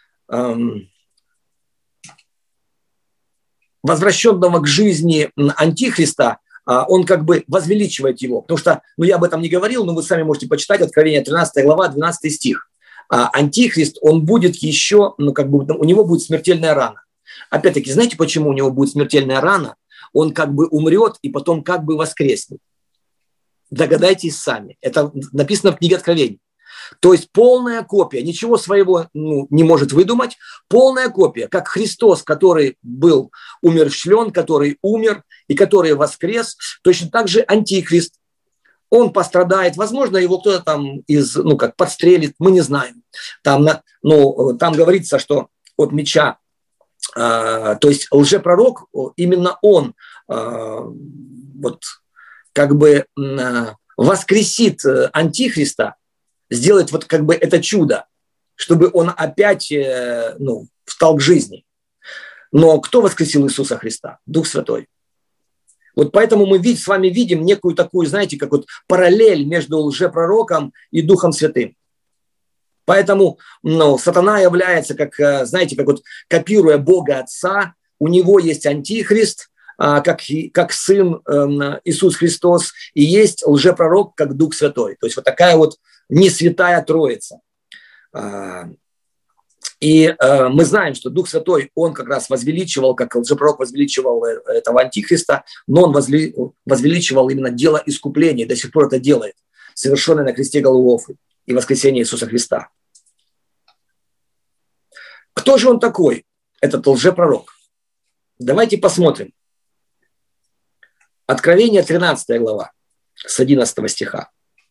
S1: возвращенного к жизни антихриста, он возвеличивает его. Потому что, я об этом не говорил, но вы сами можете почитать Откровение 13 глава, 12 стих. Антихрист, он будет еще, у него будет смертельная рана. Опять-таки, знаете, почему у него будет смертельная рана? Он умрет и потом воскреснет. Догадайтесь сами. Это написано в книге Откровений. То есть полная копия, ничего своего не может выдумать, полная копия, как Христос, который был умерщвлен, который умер и который воскрес, точно так же Антихрист. Он пострадает, возможно, его кто-то там подстрелит, мы не знаем. Там говорится, что от меча, то есть лжепророк, именно он воскресит Антихриста, сделает это чудо, чтобы он опять встал к жизни. Но кто воскресил Иисуса Христа? Дух Святой. Поэтому мы с вами видим некую такую, знаете, параллель между лжепророком и Духом Святым. Поэтому сатана является, копируя Бога Отца, у него есть Антихрист, как Сын Иисус Христос, и есть лжепророк, как Дух Святой. То есть такая не святая Троица. И мы знаем, что Дух Святой, он как раз возвеличивал, как лжепророк возвеличивал этого Антихриста, но он возвеличивал именно дело искупления, до сих пор это делает, совершенное на кресте Голгофы и воскресение Иисуса Христа. Кто же он такой, этот лжепророк? Давайте посмотрим. Откровение 13 глава, с 11 стиха.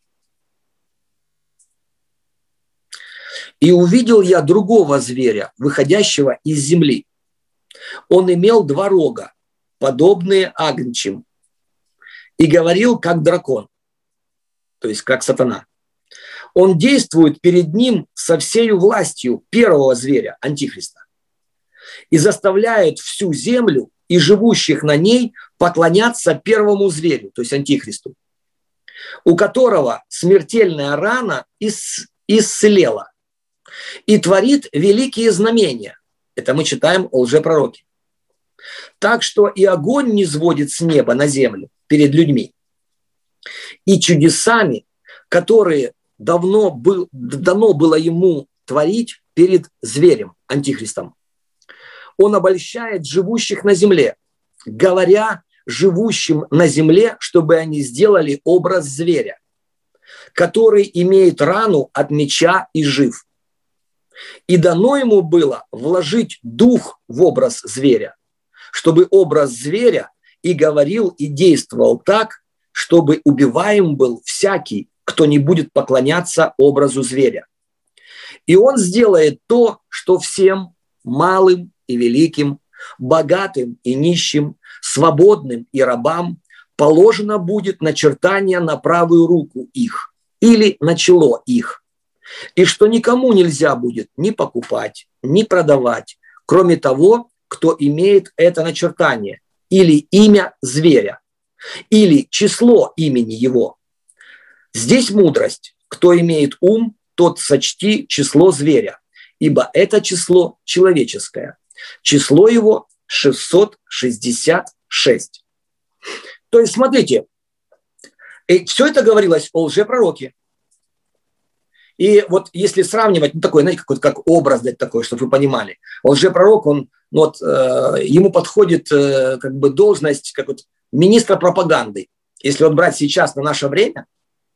S1: «И увидел я другого зверя, выходящего из земли. Он имел 2 рога, подобные агнчим, и говорил, как дракон, то есть как сатана. Он действует перед ним со всей властью первого зверя, антихриста, и заставляет всю землю и живущих на ней поклоняться первому зверю, то есть антихристу, у которого смертельная рана исцелела, и творит великие знамения. Это мы читаем о лжепророке. Так что и огонь не сводит с неба на землю перед людьми. И чудесами, которые дано было ему творить перед зверем, антихристом. Он обольщает живущих на земле, говоря живущим на земле, чтобы они сделали образ зверя, который имеет рану от меча и жив. И дано ему было вложить дух в образ зверя, чтобы образ зверя и говорил, и действовал так, чтобы убиваем был всякий, кто не будет поклоняться образу зверя. И он сделает то, что всем малым и великим, богатым и нищим, свободным и рабам положено будет начертание на правую руку их или на чело их, и что никому нельзя будет ни покупать, ни продавать, кроме того, кто имеет это начертание, или имя зверя, или число имени его. Здесь мудрость. Кто имеет ум, тот сочти число зверя, ибо это число человеческое. Число его 666. То есть, смотрите, все это говорилось о лжепророке. И вот если сравнивать, такой, знаете, как образ дать такой, чтобы вы понимали, лжепророк, он, ему подходит как бы должность как вот министра пропаганды. Если вот брать сейчас на наше время,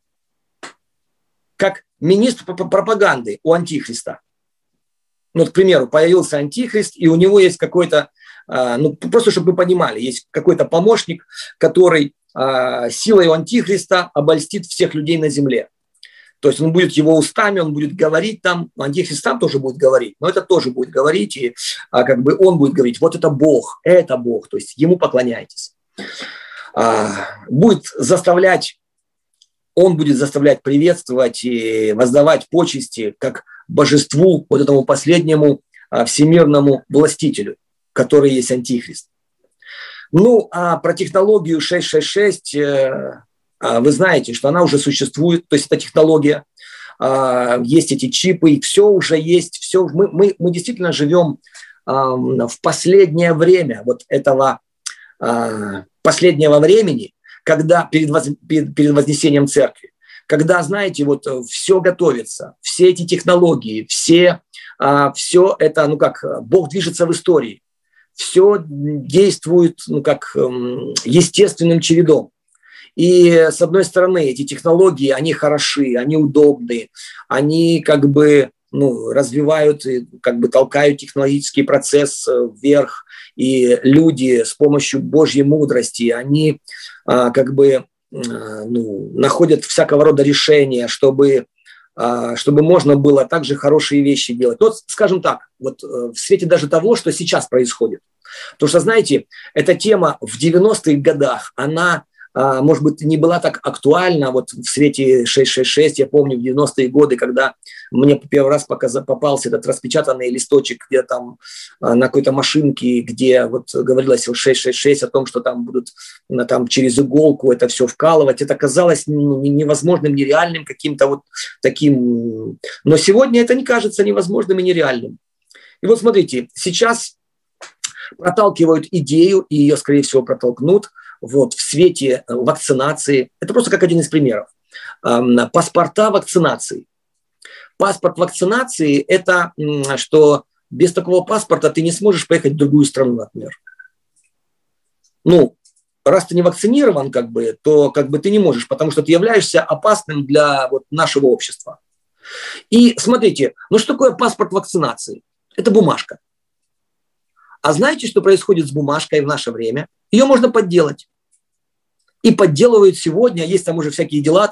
S1: как министр пропаганды у антихриста. К примеру, появился антихрист, и у него есть какой-то, просто чтобы вы понимали, есть какой-то помощник, который силой антихриста обольстит всех людей на земле. То есть он будет его устами, он будет говорить там, антихрист там тоже будет говорить, но это тоже будет говорить, и как бы он будет говорить, вот это Бог, то есть ему поклоняйтесь. Он будет заставлять приветствовать и воздавать почести как божеству, вот этому последнему всемирному властителю, который есть антихрист. А про технологию 666 вы знаете, что она уже существует, то есть это технология, есть эти чипы, все уже есть, все. Мы действительно живем в последнее время вот этого последнего времени, когда перед вознесением церкви, когда, знаете, вот все готовится, все эти технологии, все это, Бог движется в истории, все действует, естественным чередом. И, с одной стороны, эти технологии, они хороши, они удобны, они развивают, толкают технологический процесс вверх, и люди с помощью Божьей мудрости, они находят всякого рода решения, чтобы можно было также хорошие вещи делать. Скажем так, в свете даже того, что сейчас происходит. Потому что, знаете, эта тема в 90-х годах, она, может быть, не была так актуальна в свете 666. Я помню в 90-е годы, когда мне первый раз попался этот распечатанный листочек где там на какой-то машинке, где говорилось о 666, о том, что там будут через иголку это все вкалывать. Это казалось невозможным, нереальным каким-то таким. Но сегодня это не кажется невозможным и нереальным. И смотрите, сейчас проталкивают идею, и ее, скорее всего, протолкнут, в свете вакцинации. Это просто как один из примеров. Паспорта вакцинации. Паспорт вакцинации – это что без такого паспорта ты не сможешь поехать в другую страну, например. Раз ты не вакцинирован, то ты не можешь, потому что ты являешься опасным для нашего общества. И смотрите, что такое паспорт вакцинации? Это бумажка. А знаете, что происходит с бумажкой в наше время? Ее можно подделать. И подделывают сегодня. Есть там уже всякие дела,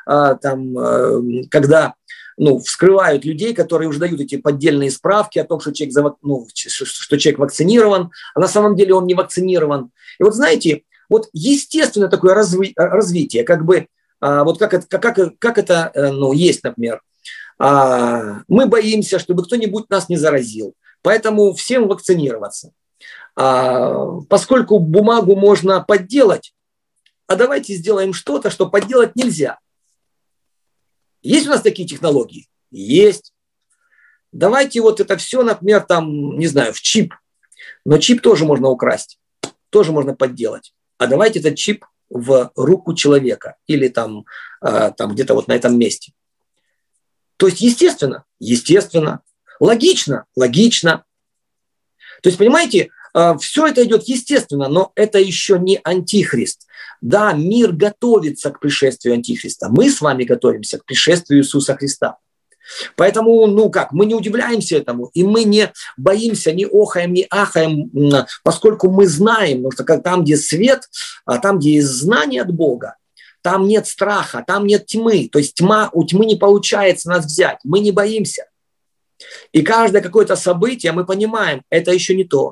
S1: когда вскрывают людей, которые уже дают эти поддельные справки о том, что человек, что человек вакцинирован, а на самом деле он не вакцинирован. И знаете, Вот естественно такое развитие, как бы, вот как это есть, например. Мы боимся, чтобы кто-нибудь нас не заразил, поэтому всем вакцинироваться. Поскольку бумагу можно подделать, а давайте сделаем что-то, что подделать нельзя. Есть у нас такие технологии? Есть. Давайте вот это все, например, там, не знаю, в чип. Но чип тоже можно украсть, тоже можно подделать. А давайте этот чип в руку человека или там где-то вот на этом месте. То есть естественно, логично. То есть, понимаете, все это идет естественно, но это еще не антихрист. Да, мир готовится к пришествию антихриста. Мы с вами готовимся к пришествию Иисуса Христа. Поэтому, мы не удивляемся этому, и мы не боимся, не охаем, не ахаем, поскольку мы знаем, потому что там, где свет, там, где есть знание от Бога, там нет страха, там нет тьмы. То есть у тьмы не получается нас взять, мы не боимся. И каждое какое-то событие мы понимаем, это еще не то.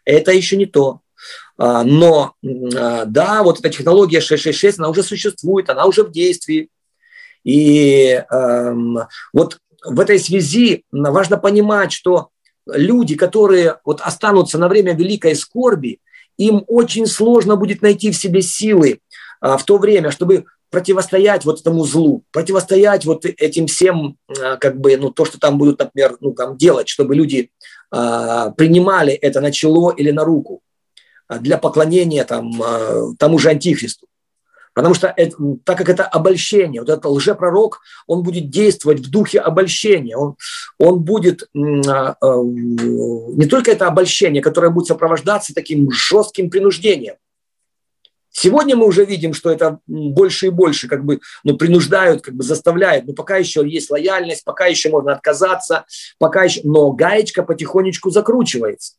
S1: Но, да, вот эта технология 666, она уже существует, она уже в действии. И вот в этой связи важно понимать, что люди, которые вот останутся на время великой скорби, им очень сложно будет найти в себе силы в то время, чтобы противостоять вот этому злу, противостоять вот этим всем, то, что там будут, например, делать, чтобы люди принимали это на чело или на руку для поклонения тому же антихристу. Потому что так как это обольщение, вот этот лжепророк, он будет действовать в духе обольщения. Он будет не только это обольщение, которое будет сопровождаться таким жестким принуждением. Сегодня мы уже видим, что это больше и больше принуждают, заставляют. Но пока еще есть лояльность, пока еще можно отказаться, но гаечка потихонечку закручивается.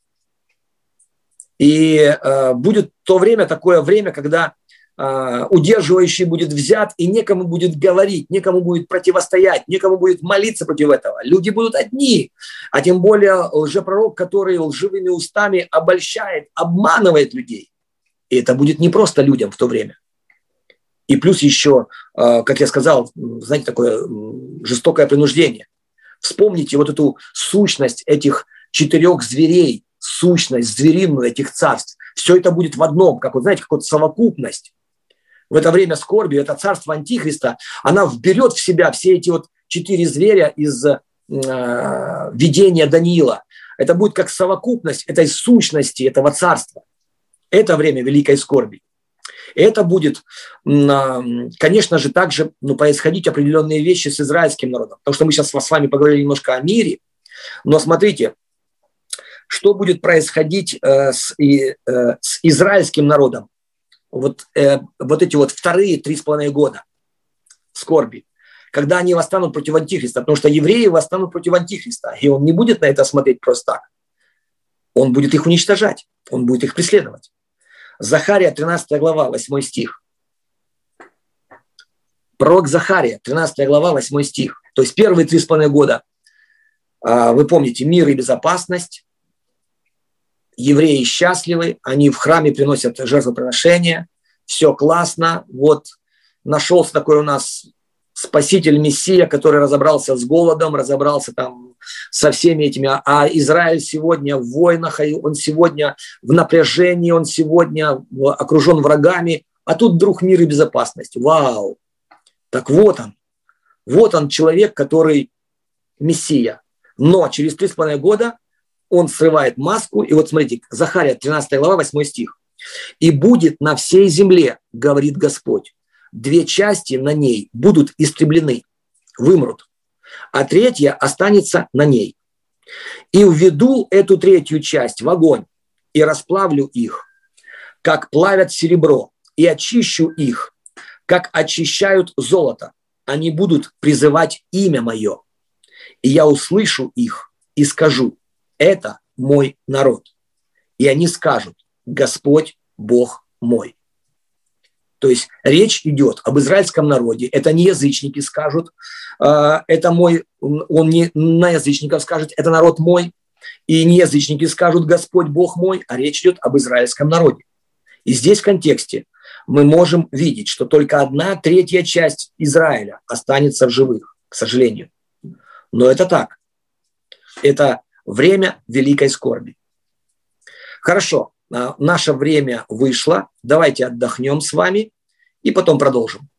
S1: И будет такое время, когда удерживающий будет взят, и некому будет говорить, некому будет противостоять, некому будет молиться против этого. Люди будут одни, а тем более лжепророк, который лживыми устами обольщает, обманывает людей. И это будет не просто людям в то время. И плюс еще, как я сказал, знаете, такое жестокое принуждение. Вспомните вот эту сущность этих 4 зверей, сущность звериную этих царств. Все это будет в одном, как какая-то совокупность. В это время скорби, это царство антихриста, она вберет в себя все эти 4 зверя из видения Даниила. Это будет как совокупность этой сущности, этого царства. Это время великой скорби. И это будет, конечно же, также происходить определенные вещи с израильским народом. Потому что мы сейчас с вами поговорили немножко о мире. Но смотрите, что будет происходить с израильским народом. Вот эти вторые 3,5 года скорби, когда они восстанут против антихриста, потому что евреи восстанут против антихриста, и он не будет на это смотреть просто так. Он будет их уничтожать, он будет их преследовать. Захария, 13 глава, 8 стих. Пророк Захария, 13 глава, 8 стих. То есть первые 3,5 года, вы помните, мир и безопасность. Евреи счастливы, они в храме приносят жертвоприношения, все классно. Вот нашелся такой у нас спаситель, Мессия, который разобрался с голодом, разобрался со всеми этими. А Израиль сегодня в войнах, он сегодня в напряжении, он сегодня окружен врагами. А тут вдруг мир и безопасность. Вау! Так вот он человек, который Мессия. Но через 3,5 года он срывает маску, и вот смотрите, Захария, 13 глава, 8 стих. «И будет на всей земле, говорит Господь, 2 части на ней будут истреблены, вымрут, а 3 останется на ней. И введу эту 3 часть в огонь, и расплавлю их, как плавят серебро, и очищу их, как очищают золото. Они будут призывать имя мое, и я услышу их и скажу: это мой народ. И они скажут: Господь Бог мой». То есть речь идет об израильском народе. Это не язычники скажут, это мой, он не на язычников скажет, это народ мой. И не язычники скажут: Господь Бог мой, а речь идет об израильском народе. И здесь в контексте мы можем видеть, что только 1/3 часть Израиля останется в живых, к сожалению. Но это так. Это время великой скорби. Хорошо, наше время вышло. Давайте отдохнем с вами и потом продолжим.